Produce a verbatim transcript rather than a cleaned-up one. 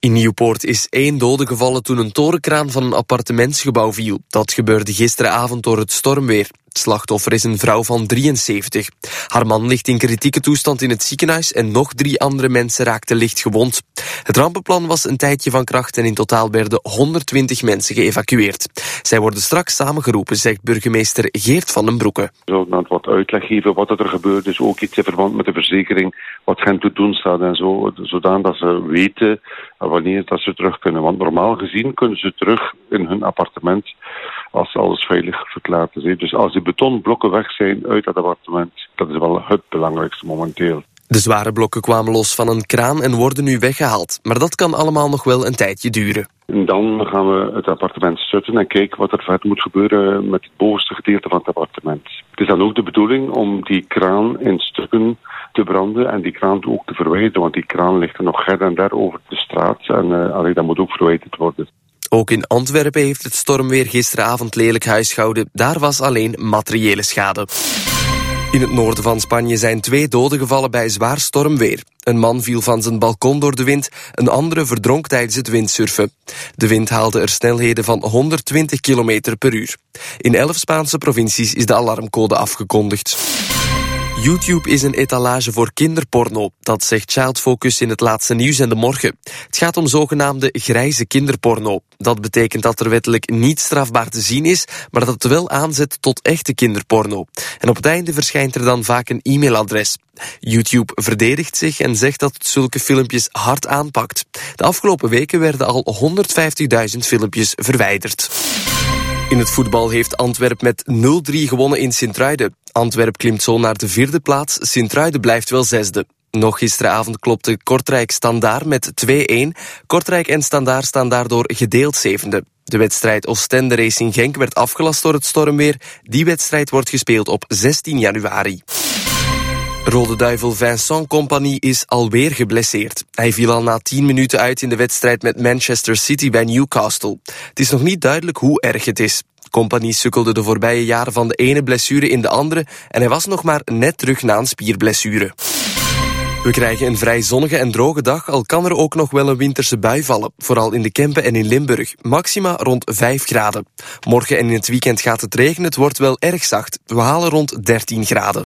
In Nieuwpoort is één dode gevallen toen een torenkraan van een appartementsgebouw viel. Dat gebeurde gisteravond door het stormweer. Het slachtoffer is een vrouw van drieënzeventig. Haar man ligt in kritieke toestand in het ziekenhuis en nog drie andere mensen raakten licht gewond. Het rampenplan was een tijdje van kracht en in totaal werden honderdtwintig mensen geëvacueerd. Zij worden straks samengeroepen, zegt burgemeester Geert van den Broeke. We zouden wat uitleg geven wat er gebeurd is, ook iets in verband met de verzekering, wat hen te doen staat en zo, zodat ze weten wanneer dat ze terug kunnen. Want normaal gezien kunnen ze terug in hun appartement als alles veilig verklaard is. Dus als die betonblokken weg zijn uit dat appartement, dat is wel het belangrijkste momenteel. De zware blokken kwamen los van een kraan en worden nu weggehaald. Maar dat kan allemaal nog wel een tijdje duren. En dan gaan we het appartement stutten en kijken wat er verder moet gebeuren met het bovenste gedeelte van het appartement. Het is dan ook de bedoeling om die kraan in stukken te branden en die kraan ook te verwijderen, want die kraan ligt er nog her en der over de straat en uh, allee, dat moet ook verwijderd worden. Ook in Antwerpen heeft het stormweer gisteravond lelijk huisgehouden. Daar was alleen materiële schade. In het noorden van Spanje zijn twee doden gevallen bij zwaar stormweer. Een man viel van zijn balkon door de wind, een andere verdronk tijdens het windsurfen. De wind haalde er snelheden van honderdtwintig kilometer per uur. In elf Spaanse provincies is de alarmcode afgekondigd. YouTube is een etalage voor kinderporno. Dat zegt Child Focus in het laatste nieuws en de morgen. Het gaat om zogenaamde grijze kinderporno. Dat betekent dat er wettelijk niet strafbaar te zien is, maar dat het wel aanzet tot echte kinderporno. En op het einde verschijnt er dan vaak een e-mailadres. YouTube verdedigt zich en zegt dat het zulke filmpjes hard aanpakt. De afgelopen weken werden al honderdvijftigduizend filmpjes verwijderd. In het voetbal heeft Antwerp met nul drie gewonnen in Sint-Truiden. Antwerp klimt zo naar de vierde plaats, Sint-Truiden blijft wel zesde. Nog gisteravond klopte Kortrijk Standaard met twee-een. Kortrijk en Standaard staan daardoor gedeeld zevende. De wedstrijd Oostende Racing Genk werd afgelast door het stormweer. Die wedstrijd wordt gespeeld op zestien januari. Rode Duivel Vincent Kompany is alweer geblesseerd. Hij viel al na tien minuten uit in de wedstrijd met Manchester City bij Newcastle. Het is nog niet duidelijk hoe erg het is. Kompany sukkelde de voorbije jaren van de ene blessure in de andere en hij was nog maar net terug na een spierblessure. We krijgen een vrij zonnige en droge dag, al kan er ook nog wel een winterse bui vallen. Vooral in de Kempen en in Limburg. Maxima rond vijf graden. Morgen en in het weekend gaat het regenen, het wordt wel erg zacht. We halen rond dertien graden.